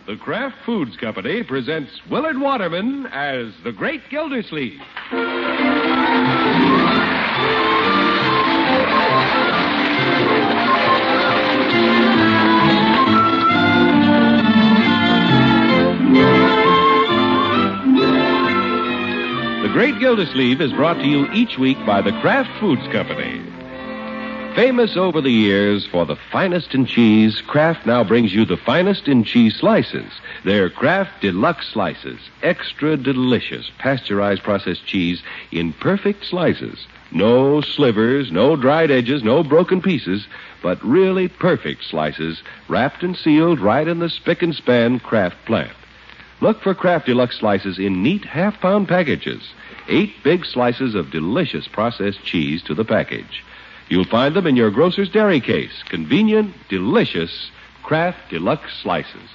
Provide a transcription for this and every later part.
the Kraft Foods Company presents Willard Waterman as the Great Gildersleeve. The Great Gildersleeve is brought to you each week by the Kraft Foods Company. Famous over the years for the finest in cheese, Kraft now brings you the finest in cheese slices. They're Kraft Deluxe Slices, extra delicious pasteurized processed cheese in perfect slices. No slivers, no dried edges, no broken pieces, but really perfect slices wrapped and sealed right in the spick and span Kraft plant. Look for Kraft Deluxe Slices in neat half-pound packages. 8 big slices of delicious processed cheese to the package. You'll find them in your grocer's dairy case. Convenient, delicious Kraft Deluxe Slices.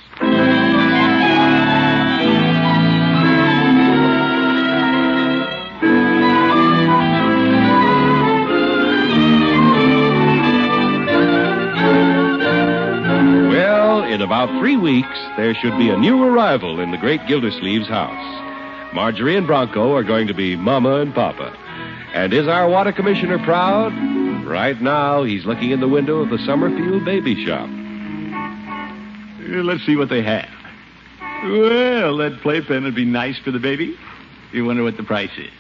Well, in about 3 weeks, there should be a new arrival in the Great Gildersleeve's house. Marjorie and Bronco are going to be Mama and Papa. And is our water commissioner proud? Right now, he's looking in the window of the Summerfield baby shop. Let's see what they have. Well, that playpen would be nice for the baby. You wonder what the price is.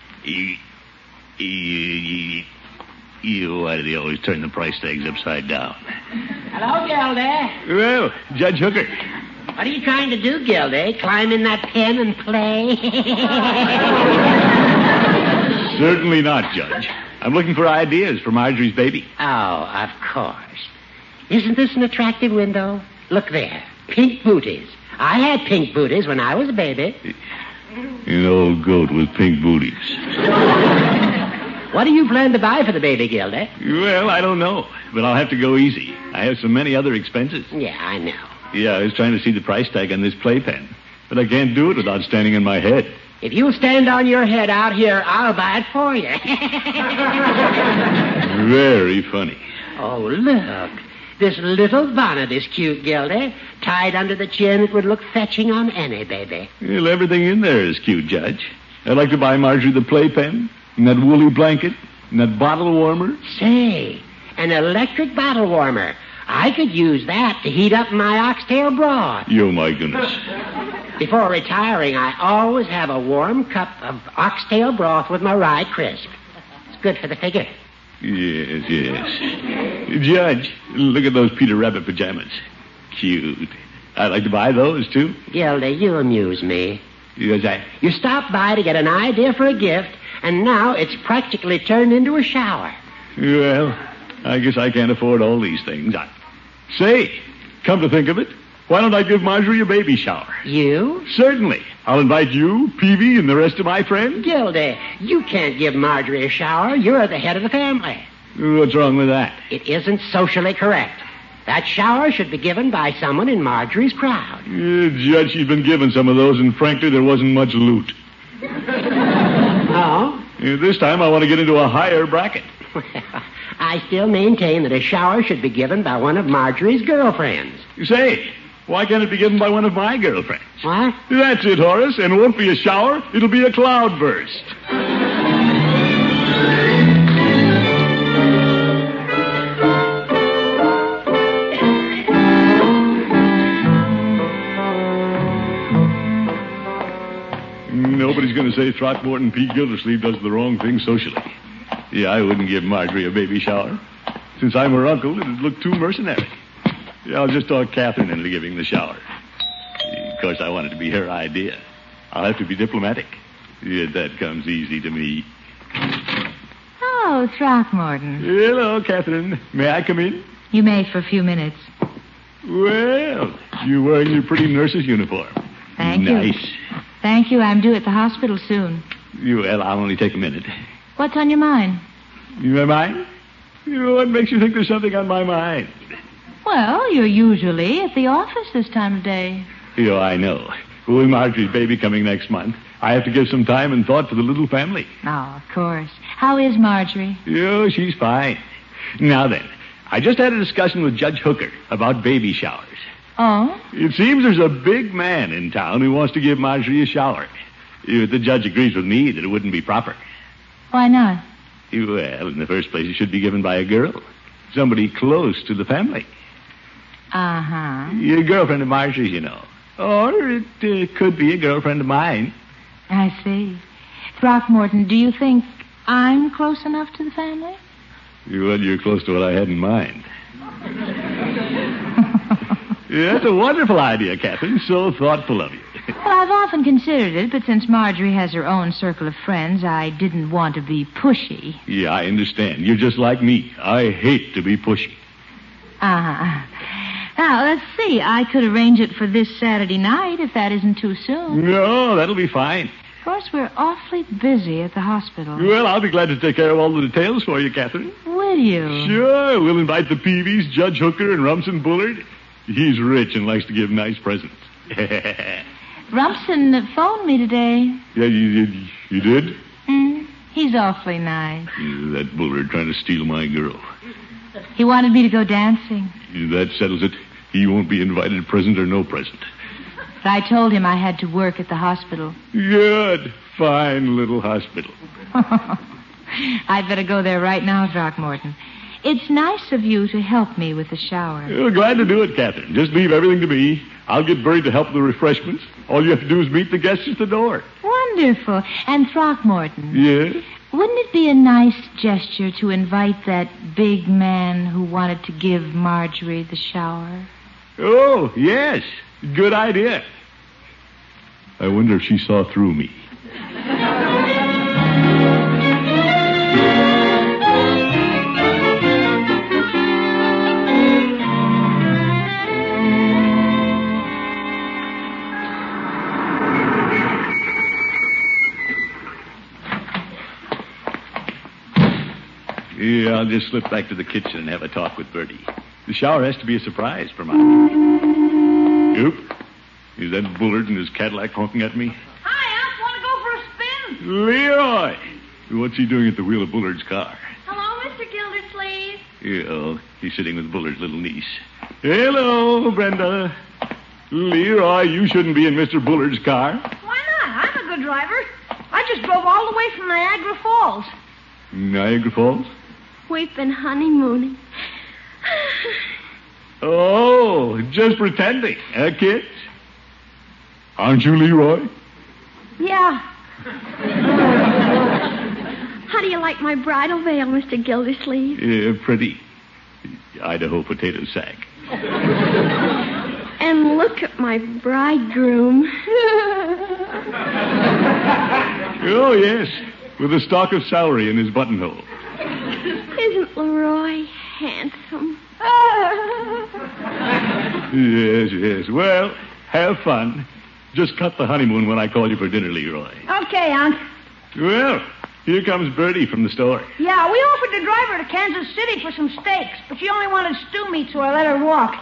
Why do they always turn the price tags upside down? Hello, Gildy. Well, Judge Hooker. What are you trying to do, Gildy? Climb in that pen and play? Certainly not, Judge. I'm looking for ideas for Marjorie's baby. Oh, of course. Isn't this an attractive window? Look there. Pink booties. I had pink booties when I was a baby. An old goat with pink booties. What do you plan to buy for the baby, Gildy? Well, I don't know, but I'll have to go easy. I have so many other expenses. Yeah, I know. Yeah, I was trying to see the price tag on this playpen, but I can't do it without standing on my head. If you'll stand on your head out here, I'll buy it for you. Very funny. Oh, look. This little bonnet is cute, Gildy. Tied under the chin, it would look fetching on any baby. Well, everything in there is cute, Judge. I'd like to buy Marjorie the playpen, and that woolly blanket, and that bottle warmer. Say, an electric bottle warmer. I could use that to heat up my oxtail broth. Oh, my goodness. Before retiring, I always have a warm cup of oxtail broth with my rye crisp. It's good for the figure. Yes. Judge, look at those Peter Rabbit pajamas. Cute. I'd like to buy those, too. Gildy, you amuse me. Yes, You stopped by to get an idea for a gift, and now it's practically turned into a shower. Well, I guess I can't afford all these things. Say, come to think of it, why don't I give Marjorie a baby shower? You? Certainly. I'll invite you, Peavy, and the rest of my friends. Gildy, you can't give Marjorie a shower. You're the head of the family. What's wrong with that? It isn't socially correct. That shower should be given by someone in Marjorie's crowd. Judge, she's been given some of those, and frankly, there wasn't much loot. Oh? This time I want to get into a higher bracket. I still maintain that a shower should be given by one of Marjorie's girlfriends. Say, why can't it be given by one of my girlfriends? What? That's it, Horace, and it won't be a shower, it'll be a cloudburst. Nobody's going to say Throckmorton P. Gildersleeve does the wrong thing socially. Yeah, I wouldn't give Marjorie a baby shower. Since I'm her uncle, it'd look too mercenary. Yeah, I'll just talk Catherine into giving the shower. Of course, I want it to be her idea. I'll have to be diplomatic. Yeah, that comes easy to me. Oh, Throckmorton. Hello, Catherine. May I come in? You may for a few minutes. Well, you're wearing your pretty nurse's uniform. Thank you. Nice. Thank you. I'm due at the hospital soon. Well, I'll only take a minute. What's on your mind? My mind? What makes you think there's something on my mind? Well, you're usually at the office this time of day. I know. With Marjorie's baby coming next month, I have to give some time and thought to the little family. Oh, of course. How is Marjorie? She's fine. Now then, I just had a discussion with Judge Hooker about baby showers. Oh? It seems there's a big man in town who wants to give Marjorie a shower. The judge agrees with me that it wouldn't be proper. Why not? Well, in the first place, it should be given by a girl. Somebody close to the family. Uh-huh. A girlfriend of Marjorie's, you know. Or it could be a girlfriend of mine. I see. Throckmorton, do you think I'm close enough to the family? Well, you're close to what I had in mind. Yeah, that's a wonderful idea, Catherine. So thoughtful of you. Well, I've often considered it, but since Marjorie has her own circle of friends, I didn't want to be pushy. Yeah, I understand. You're just like me. I hate to be pushy. Uh-huh. Now, let's see. I could arrange it for this Saturday night, if that isn't too soon. No, that'll be fine. Of course, we're awfully busy at the hospital. Well, I'll be glad to take care of all the details for you, Catherine. Will you? Sure. We'll invite the Peavies, Judge Hooker, and Rumson Bullard. He's rich and likes to give nice presents. Rumson phoned me today. Yeah, you did? He's awfully nice. That Bullard trying to steal my girl. He wanted me to go dancing. That settles it. He won't be invited, present or no present. But I told him I had to work at the hospital. Good. Fine little hospital. I'd better go there right now, Throckmorton. It's nice of you to help me with the shower. Well, glad to do it, Catherine. Just leave everything to me. I'll get Bertie to help with the refreshments. All you have to do is meet the guests at the door. Wonderful. And Throckmorton. Yes? Wouldn't it be a nice gesture to invite that big man who wanted to give Marjorie the shower? Oh, yes. Good idea. I wonder if she saw through me. Yeah, I'll just slip back to the kitchen and have a talk with Bertie. The shower has to be a surprise for Marjorie. Oop. Is that Bullard and his Cadillac honking at me? Hi, Unc. Want to go for a spin? Leroy! What's he doing at the wheel of Bullard's car? Hello, Mr. Gildersleeve. Yeah, he's sitting with Bullard's little niece. Hello, Brenda. Leroy, you shouldn't be in Mr. Bullard's car. Why not? I'm a good driver. I just drove all the way from Niagara Falls. Niagara Falls? We've been honeymooning. Oh, just pretending, kids? Aren't you, Leroy? Yeah. How do you like my bridal veil, Mr. Gildersleeve? Yeah, pretty. Idaho potato sack. And look at my bridegroom. Oh, yes, with a stalk of celery in his buttonhole. Isn't Leroy handsome? Yes. Well, have fun. Just cut the honeymoon when I call you for dinner, Leroy. Okay, Unc. Well, here comes Bertie from the store. Yeah, we offered to drive her to Kansas City for some steaks, but she only wanted stew meat, so I let her walk.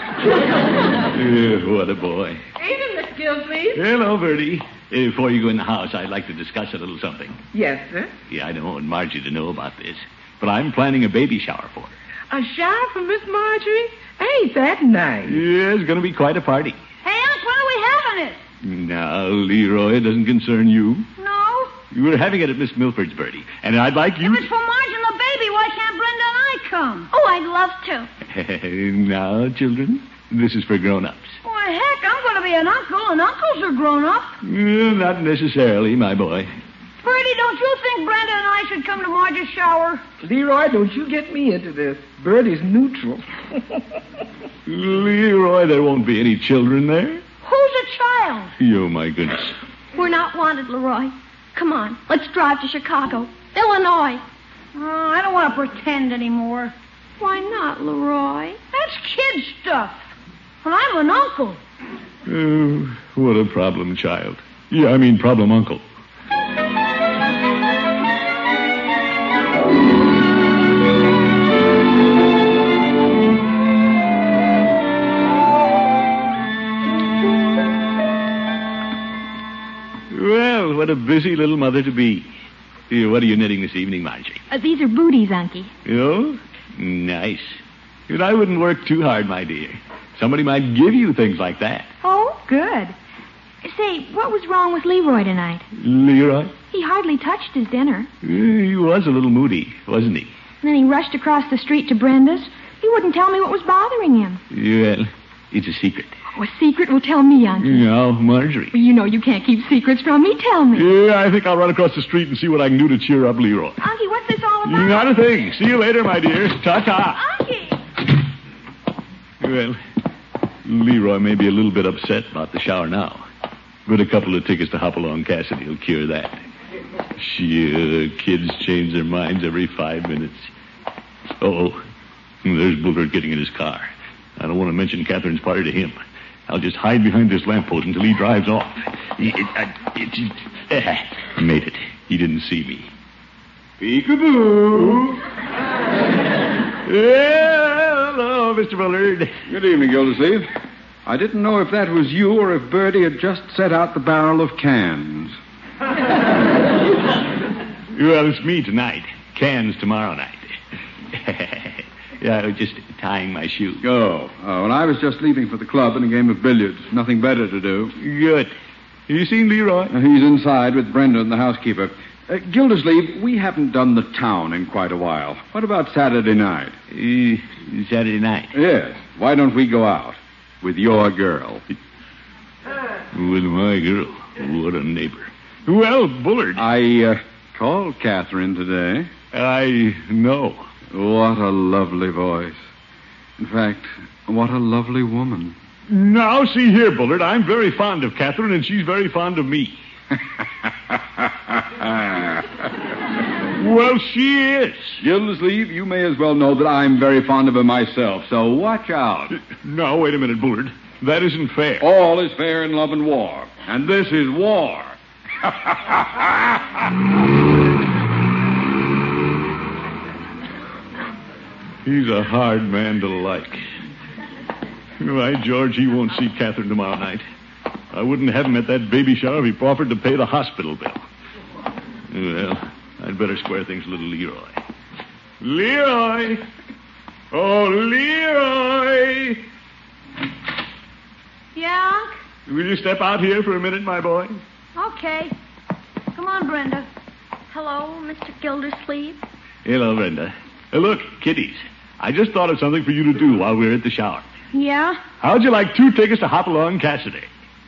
What a boy. Evening, Miss Gildersleeve. Hello, Bertie. Before you go in the house, I'd like to discuss a little something. Yes, sir. Yeah, I don't want Margie to know about this, but I'm planning a baby shower for her. A shower for Miss Marjorie? Ain't that nice? Yeah, it's going to be quite a party. Hey, Unc, when are we having it? Now, Leroy, it doesn't concern you. No. We're having it at Miss Milford's, Bertie, and I'd like you... If it's for Marge and the baby, why can't Brenda and I come? Oh, I'd love to. Now, children, this is for grown-ups. Why, heck, I'm going to be an uncle, and uncles are grown up. Not necessarily, my boy. Bertie, don't you think Brenda and I should come to Marge's shower? Leroy, don't you get me into this. Bertie's neutral. Leroy, there won't be any children there. Who's a child? Oh, my goodness. We're not wanted, Leroy. Come on, let's drive to Chicago, Illinois. Oh, I don't want to pretend anymore. Why not, Leroy? That's kid stuff. And I'm an uncle. Oh, what a problem child. Yeah, I mean problem uncle. Well, what a busy little mother to be. What are you knitting this evening, Margie? These are booties, Unky. Oh, nice. And I wouldn't work too hard, my dear. Somebody might give you things like that. Oh, good. Say, what was wrong with Leroy tonight? Leroy? He hardly touched his dinner. He was a little moody, wasn't he? And then he rushed across the street to Brenda's. He wouldn't tell me what was bothering him. Well, it's a secret. Oh, a secret? Well, tell me, Unky. No, Marjorie. Well, you know you can't keep secrets from me. Tell me. Yeah, I think I'll run across the street and see what I can do to cheer up Leroy. Unky, what's this all about? Not a thing. See you later, my dear. Ta-ta. Unky! Well, Leroy may be a little bit upset about the shower now. But a couple of tickets to Hopalong Cassidy will cure that. Sure, kids change their minds every 5 minutes. Oh, there's Bullard getting in his car. I don't want to mention Catherine's party to him. I'll just hide behind this lamppost until he drives off. Made it. He didn't see me. Peekaboo! Yeah, hello, Mr. Bullard. Good evening, Gildersleeve. I didn't know if that was you or if Bertie had just set out the barrel of cans. Well, it's me tonight. Cans tomorrow night. Yeah, I was just tying my shoe. Oh, well, I was just leaving for the club and a game of billiards. Nothing better to do. Good. Have you seen Leroy? He's inside with Brenda and the housekeeper. Gildersleeve, we haven't done the town in quite a while. What about Saturday night? Saturday night? Yes. Why don't we go out? With your girl. With my girl. What a neighbor. Well, Bullard. I called Catherine today. I know. What a lovely voice. In fact, what a lovely woman. Now, see here, Bullard. I'm very fond of Catherine, and she's very fond of me. Well, she is. Gildersleeve, you may as well know that I'm very fond of her myself, so watch out. No, wait a minute, Bullard. That isn't fair. All is fair in love and war, and this is war. He's a hard man to like. Why, George, he won't see Catherine tomorrow night. I wouldn't have him at that baby shower if he offered to pay the hospital bill. Well, I'd better square things with little Leroy. Leroy! Oh, Leroy! Yeah, Unc? Will you step out here for a minute, my boy? Okay. Come on, Brenda. Hello, Mr. Gildersleeve. Hello, Brenda. Look, kiddies, I just thought of something for you to do while we're at the shower. Yeah? How'd you like 2 tickets to Hopalong Cassidy?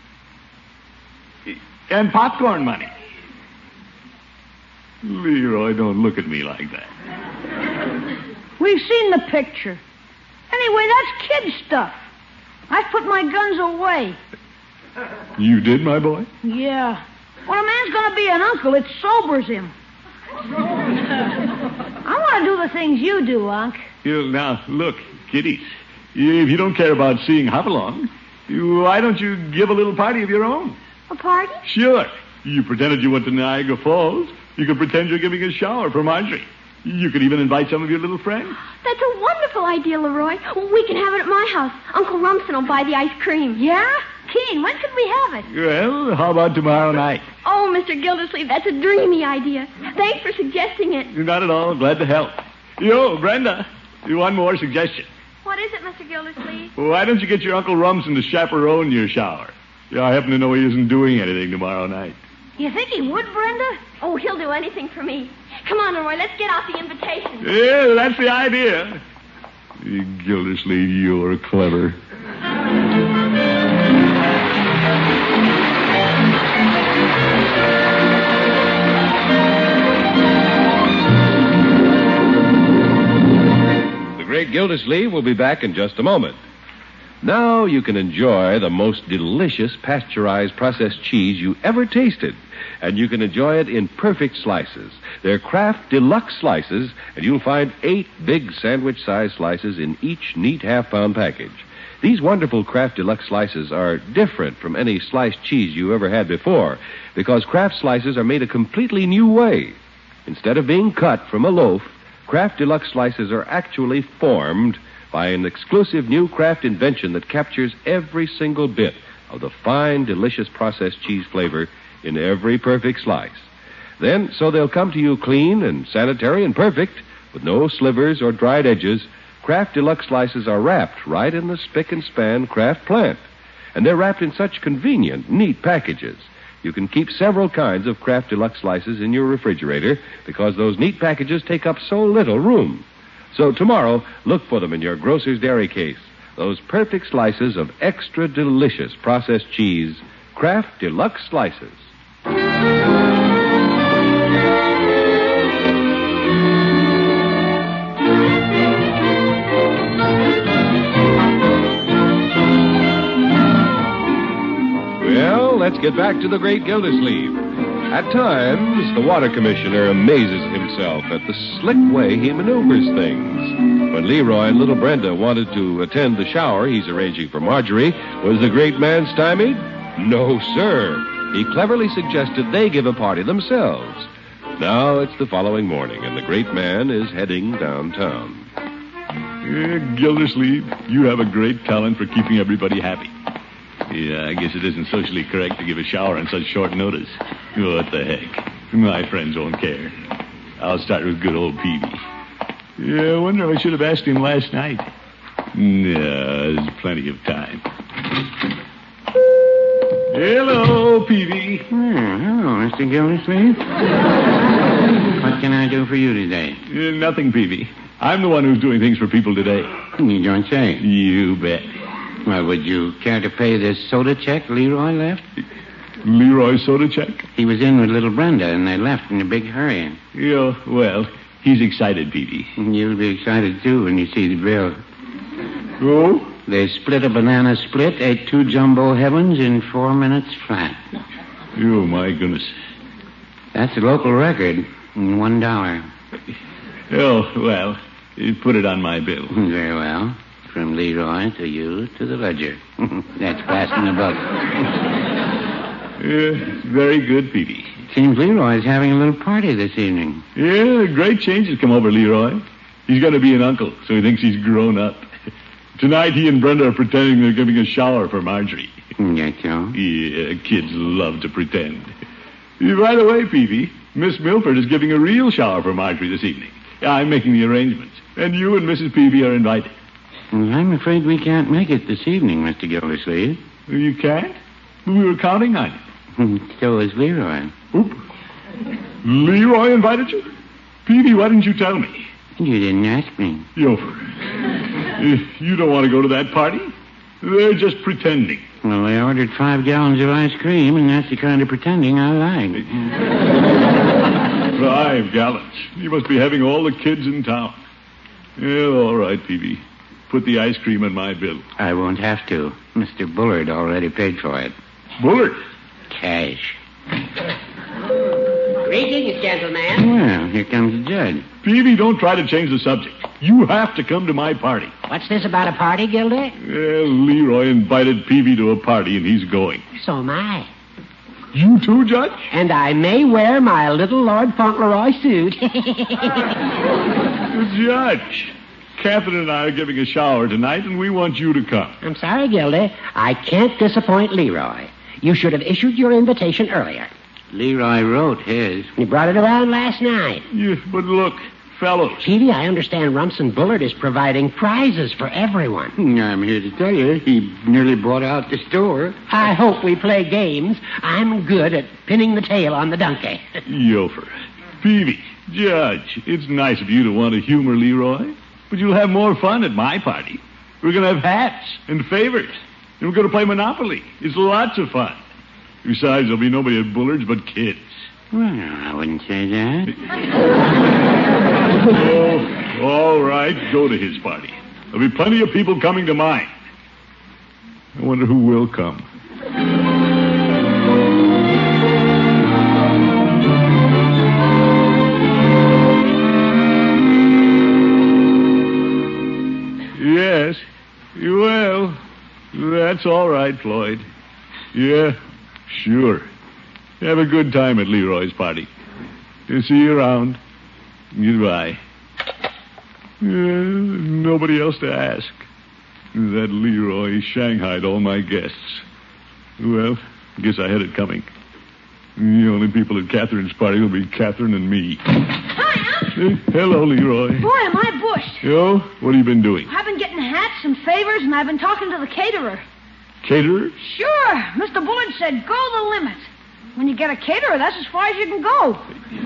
And popcorn money. Leroy, don't look at me like that. We've seen the picture. Anyway, that's kid stuff. I put my guns away. You did, my boy? Yeah. When a man's going to be an uncle, it sobers him. I want to do the things you do, Unc. Now, look, kiddies, if you don't care about seeing Hopalong, why don't you give a little party of your own? A party? Sure. You pretended you went to Niagara Falls. You could pretend you're giving a shower for Marjorie. You could even invite some of your little friends. That's a wonderful idea, Leroy. We can have it at my house. Uncle Rumson will buy the ice cream. Yeah? Keen, when could we have it? Well, how about tomorrow night? Oh, Mr. Gildersleeve, that's a dreamy idea. Thanks for suggesting it. Not at all. Glad to help. Yo, Brenda, one more suggestion. What is it, Mr. Gildersleeve? Why don't you get your Uncle Rumson to chaperone your shower? Yeah, I happen to know he isn't doing anything tomorrow night. You think he would, Brenda? Oh, he'll do anything for me. Come on, Leroy, let's get out the invitation. Yeah, that's the idea. Gildersleeve, you're clever. The great Gildersleeve will be back in just a moment. Now you can enjoy the most delicious pasteurized processed cheese you ever tasted. And you can enjoy it in perfect slices. They're Kraft Deluxe slices, and you'll find 8 big sandwich-sized slices in each neat half-pound package. These wonderful Kraft Deluxe slices are different from any sliced cheese you ever had before, because Kraft slices are made a completely new way. Instead of being cut from a loaf, Kraft Deluxe slices are actually formed by an exclusive new Kraft invention that captures every single bit of the fine, delicious processed cheese flavor in every perfect slice. Then, so they'll come to you clean and sanitary and perfect, with no slivers or dried edges, Kraft Deluxe slices are wrapped right in the spick and span Kraft plant. And they're wrapped in such convenient, neat packages. You can keep several kinds of Kraft Deluxe slices in your refrigerator because those neat packages take up so little room. So tomorrow, look for them in your grocer's dairy case. Those perfect slices of extra delicious processed cheese, Kraft Deluxe slices. Well, let's get back to the great Gildersleeve. At times, the water commissioner amazes himself at the slick way he maneuvers things. When Leroy and little Brenda wanted to attend the shower he's arranging for Marjorie, was the great man stymied? No, sir. He cleverly suggested they give a party themselves. Now it's the following morning, and the great man is heading downtown. Gildersleeve, you have a great talent for keeping everybody happy. Yeah, I guess it isn't socially correct to give a shower on such short notice. What the heck? My friends won't care. I'll start with good old Peavy. Yeah, I wonder if I should have asked him last night. No, there's plenty of time. Hello, Peavy. Hello, Mr. Gildersleeve. What can I do for you today? Nothing, Peavy. I'm the one who's doing things for people today. You don't say. You bet. Well, would you care to pay this soda check Leroy left? Leroy's soda check? He was in with little Brenda, and they left in a big hurry. Yeah, well, he's excited, Peavy. You'll be excited, too, when you see the bill. Oh? They split a banana split, ate 2 jumbo heavens in 4 minutes flat. Oh, my goodness. That's a local record, in $1. Oh, well, put it on my bill. Very well. From Leroy to you to the ledger. That's passing the buck. Very good, Peavy. Seems Leroy's having a little party this evening. Yeah, great change has come over Leroy. He's going to be an uncle, so he thinks he's grown up. Tonight, he and Brenda are pretending they're giving a shower for Marjorie. Get you? Yeah, kids love to pretend. By the way, Peavy, Miss Milford is giving a real shower for Marjorie this evening. I'm making the arrangements, and you and Mrs. Peavy are invited. Well, I'm afraid we can't make it this evening, Mr. Gildersleeve. You can't? We were counting on you. So is Leroy. Oop. Leroy invited you? Peavy, why didn't you tell me? You didn't ask me. You don't want to go to that party? They're just pretending. Well, they ordered 5 gallons of ice cream, and that's the kind of pretending I like. 5 gallons. You must be having all the kids in town. Yeah, all right, Peavy. Put the ice cream in my bill. I won't have to. Mr. Bullard already paid for it. Bullard? Cash. Greetings, gentlemen. Well, here comes the judge. Peavy, don't try to change the subject. You have to come to my party. What's this about a party, Gilder? Leroy invited Peavy to a party, and he's going. So am I. You too, Judge? And I may wear my little Lord Fauntleroy suit. Judge, Catherine and I are giving a shower tonight, and we want you to come. I'm sorry, Gildy. I can't disappoint Leroy. You should have issued your invitation earlier. Leroy wrote his. He brought it around last night. Yeah, but look, fellows. Peavy, I understand Rumson Bullard is providing prizes for everyone. I'm here to tell you, he nearly bought out the store. I hope we play games. I'm good at pinning the tail on the donkey. Yofer. Peavy, Judge, it's nice of you to want to humor Leroy, but you'll have more fun at my party. We're going to have hats and favors, and we're going to play Monopoly. It's lots of fun. Besides, there'll be nobody at Bullard's but kids. Well, I wouldn't say that. Oh, all right, go to his party. There'll be plenty of people coming to mine. I wonder who will come. Yes. Well, that's all right, Floyd. Yeah, sure. Have a good time at Leroy's party. See you around. Goodbye. Nobody else to ask. That Leroy shanghaied all my guests. Well, guess I had it coming. The only people at Catherine's party will be Catherine and me. Hi, Hello, Leroy. Boy, am I bushed. Yo, what have you been doing? I've been getting hats and favors, and I've been talking to the caterer. Caterer? Sure. Mr. Bullard said go the limit. When you get a caterer, that's as far as you can go.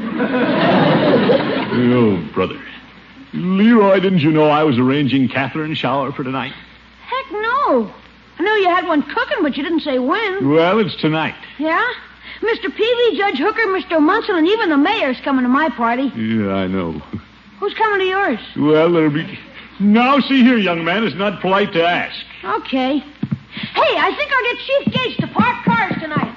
Oh, brother. Leroy, didn't you know I was arranging Catherine's shower for tonight? Heck no. I knew you had one cooking, but you didn't say when. Well, it's tonight. Yeah? Mr. Peavy, Judge Hooker, Mr. Munson, and even the mayor's coming to my party. Yeah, I know. Who's coming to yours? Well, there'll be... Now, see here, young man, it's not polite to ask. Okay. Hey, I think I'll get Chief Gates to park cars tonight.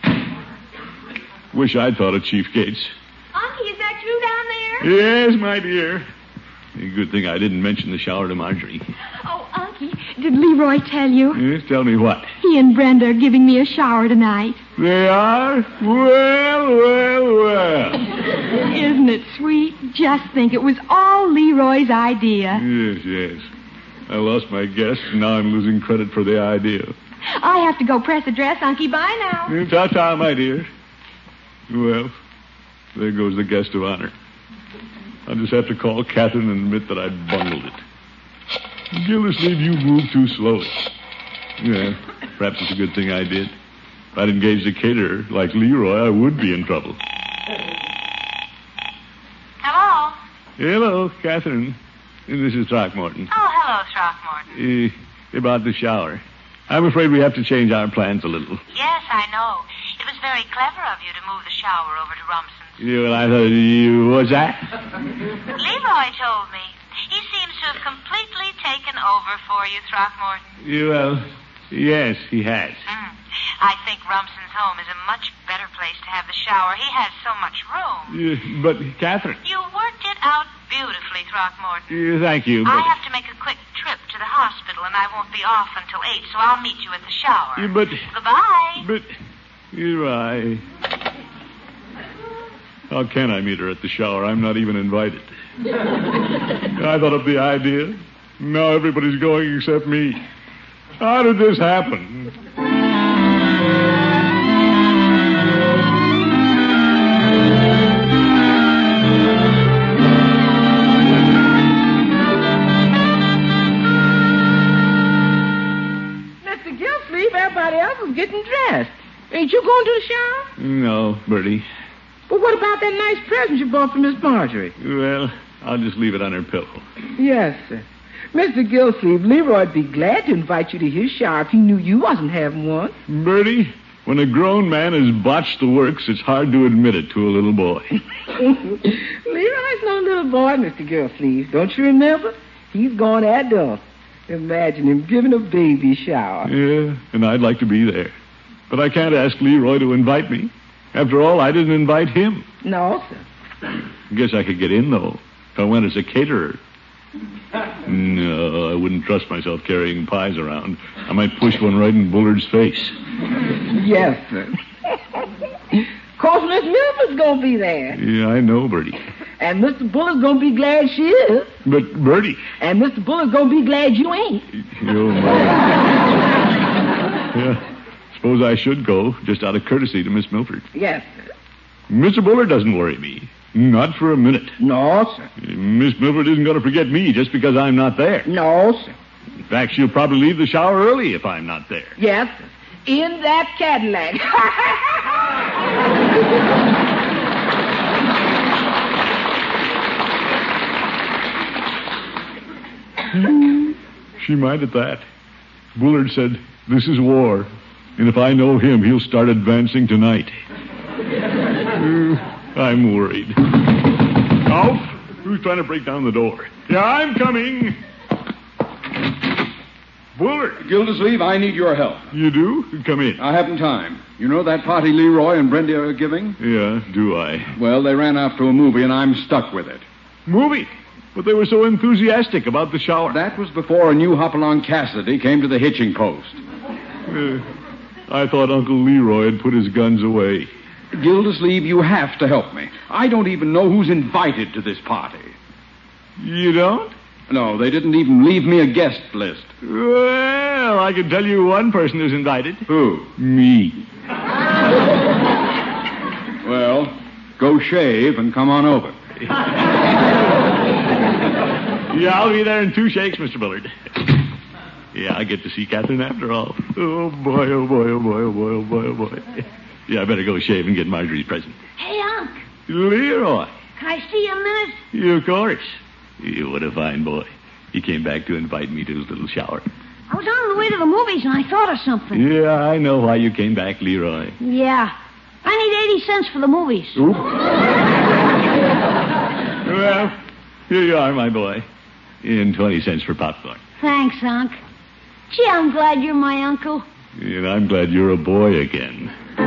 Wish I'd thought of Chief Gates. Unky, is that you down there? Yes, my dear. A good thing I didn't mention the shower to Marjorie. Oh, Unky, did Leroy tell you? Yes, tell me what? He and Brenda are giving me a shower tonight. They are? Well. Isn't it sweet? Just think, it was all Leroy's idea. Yes. I lost my guess, and now I'm losing credit for the idea. I have to go press a dress, Unky. Bye now. Ta-ta, my dear. Well, there goes the guest of honor. I'll just have to call Catherine and admit that I bungled it. Gildersleeve, you moved too slowly. Yeah, perhaps it's a good thing I did. If I'd engaged a caterer like Leroy, I would be in trouble. Hello? Hello, Catherine. This is Throckmorton. Oh, hello, Throckmorton. About the shower. I'm afraid we have to change our plans a little. Yes, I know. It was very clever of you to move the shower over to Rumson's. Well, I thought you... What's that? Leroy told me. He seems to have completely taken over for you, Throckmorton. Well, yes, he has. I think Rumson's home is a much better place to have the shower. He has so much room. But, Catherine... You worked it out beautifully, Throckmorton. Thank you, but... I have to make a quick trip to the hospital, and I won't be off until 8, so I'll meet you at the shower. But... Goodbye. But... You're right. How can I meet her at the shower? I'm not even invited. I thought of the idea. Now everybody's going except me. How did this happen? Mr. Gilsleeve, everybody else is getting dressed. Ain't you going to the shower? No, Bertie. But what about that nice present you bought for Miss Marjorie? Well, I'll just leave it on her pillow. Yes, sir. Mr. Gilsleeve, Leroy'd be glad to invite you to his shower if he knew you wasn't having one. Bertie, when a grown man has botched the works, it's hard to admit it to a little boy. Leroy's no little boy, Mr. Gilsleeve. Don't you remember? He's gone adult. Imagine him giving a baby shower. Yeah, and I'd like to be there. But I can't ask Leroy to invite me. After all, I didn't invite him. No, sir. I guess I could get in, though, if I went as a caterer. No, I wouldn't trust myself carrying pies around. I might push one right in Bullard's face. Yes, sir. Of course, Miss Milford's going to be there. Yeah, I know, Bertie. And Mr. Bullard's going to be glad she is. But, Bertie... And Mr. Bullard's going to be glad you ain't. Oh, my. Yeah. Suppose I should go, just out of courtesy to Miss Milford. Yes, sir. Mr. Bullard doesn't worry me. Not for a minute. No, sir. Miss Milford isn't going to forget me just because I'm not there. No, sir. In fact, she'll probably leave the shower early if I'm not there. Yes, sir. In that Cadillac. She might at that. Bullard said, "This is war. And if I know him, he'll start advancing tonight." I'm worried. Alf, who's trying to break down the door? Yeah, I'm coming. Bullard. Gildersleeve, I need your help. You do? Come in. I haven't time. You know that party Leroy and Brenda are giving? Yeah, do I? Well, they ran after a movie, and I'm stuck with it. Movie? But they were so enthusiastic about the shower. That was before a new Hopalong Cassidy came to the hitching post. I thought Uncle Leroy had put his guns away. Gildersleeve, you have to help me. I don't even know who's invited to this party. You don't? No, they didn't even leave me a guest list. Well, I can tell you one person who's invited. Who? Me. Well, go shave and come on over. Yeah, I'll be there in 2 shakes, Mr. Bullard. Yeah, I get to see Catherine after all. Oh, boy, oh, boy, oh, boy, oh, boy, oh, boy, oh, boy. Yeah, I better go shave and get Marjorie's present. Hey, Unc, Leroy. can I see you a minute? You, of course. You, what a fine boy. He came back to invite me to his little shower. I was on the way to the movies and I thought of something. Yeah, I know why you came back, Leroy. Yeah. I need 80 cents for the movies. Oop. Well, here you are, my boy. And 20 cents for popcorn. Thanks, Unc. Gee, I'm glad you're my uncle. And I'm glad you're a boy again.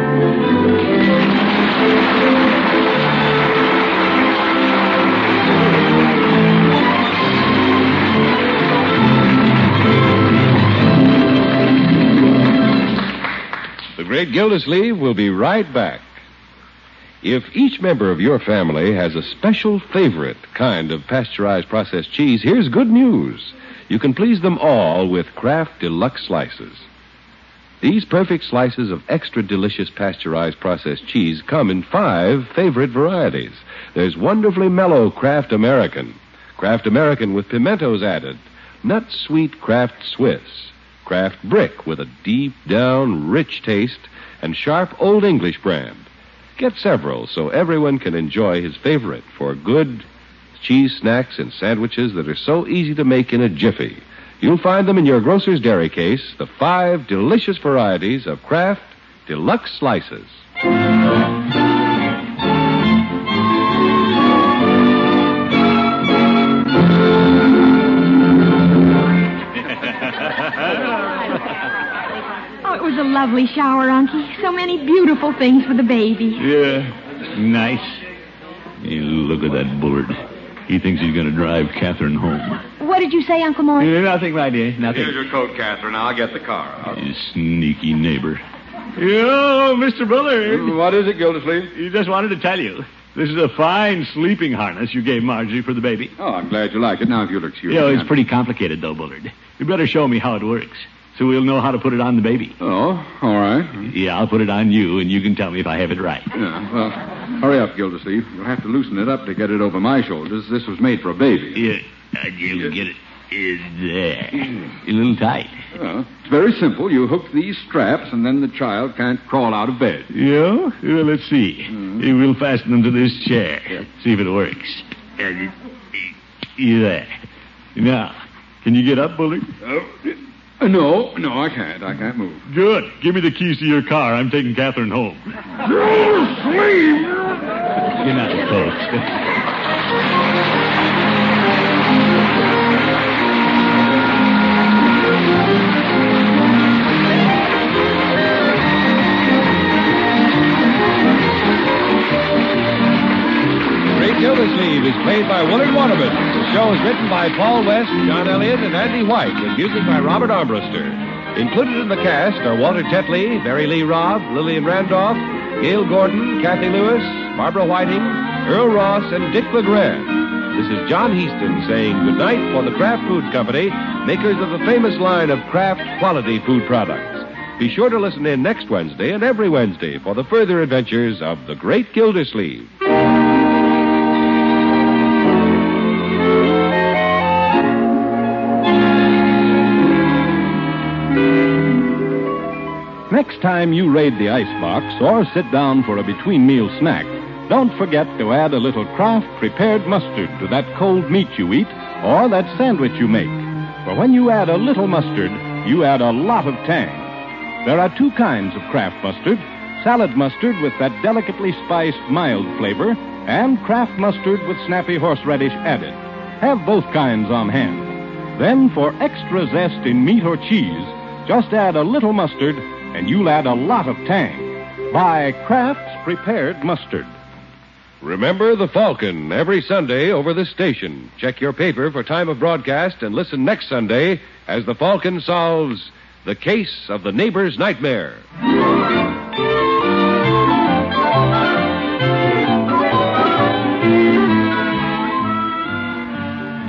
The Great Gildersleeve will be right back. If each member of your family has a special favorite kind of pasteurized processed cheese, here's good news. You can please them all with Kraft Deluxe Slices. These perfect slices of extra delicious pasteurized processed cheese come in 5 favorite varieties. There's wonderfully mellow Kraft American with pimentos added, nut sweet Kraft Swiss, Kraft Brick with a deep down rich taste, and sharp Old English brand. Get several so everyone can enjoy his favorite for good cheese snacks and sandwiches that are so easy to make in a jiffy. You'll find them in your grocer's dairy case, the 5 delicious varieties of Kraft Deluxe Slices. Oh, it was a lovely shower, Unky. So many beautiful things for the baby. Yeah, nice. You look at that Bullard. He thinks he's going to drive Catherine home. What did you say, Uncle Mort? Nothing, my dear, nothing. Here's your coat, Catherine. I'll get the car out. You sneaky neighbor. Yo, Mr. Bullard. What is it, Gildersleeve? He just wanted to tell you. This is a fine sleeping harness you gave Marjorie for the baby. Oh, I'm glad you like it. Now, if you'll excuse me. It's pretty complicated, though, Bullard. You better show me how it works, so we'll know how to put it on the baby. Oh, all right. Yeah, I'll put it on you, and you can tell me if I have it right. Yeah, well, hurry up, Gildersleeve. You'll have to loosen it up to get it over my shoulders. This was made for a baby. Yeah, you'll get it. Is there. A little tight. It's very simple. You hook these straps, and then the child can't crawl out of bed. Yeah? Well, let's see. We'll fasten them to this chair. See if it works. There. Now, can you get up, Bullard? No, I can't. I can't move. Good. Give me the keys to your car. I'm taking Catherine home. Gildersleeve! Good night, folks. Gildersleeve is played by Willard Waterman. The show is written by Paul West, John Elliott, and Andy White, with music by Robert Armbruster. Included in the cast are Walter Tetley, Barry Lee Robb, Lillian Randolph, Gail Gordon, Kathy Lewis, Barbara Whiting, Earl Ross, and Dick LeGrand. This is John Heaston saying goodnight for the Kraft Foods Company, makers of the famous line of Kraft quality food products. Be sure to listen in next Wednesday and every Wednesday for the further adventures of the Great Gildersleeve. Next time you raid the icebox or sit down for a between-meal snack, don't forget to add a little Kraft prepared mustard to that cold meat you eat or that sandwich you make. For when you add a little mustard, you add a lot of tang. There are 2 kinds of Kraft mustard, salad mustard with that delicately spiced mild flavor, and Kraft mustard with snappy horseradish added. Have both kinds on hand. Then for extra zest in meat or cheese, just add a little mustard and you'll add a lot of tang. Buy Kraft's prepared mustard. Remember the Falcon every Sunday over this station. Check your paper for time of broadcast and listen next Sunday as the Falcon solves the case of the neighbor's nightmare.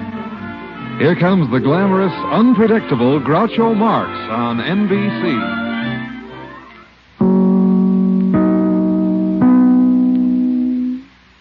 Here comes the glamorous, unpredictable Groucho Marx on NBC.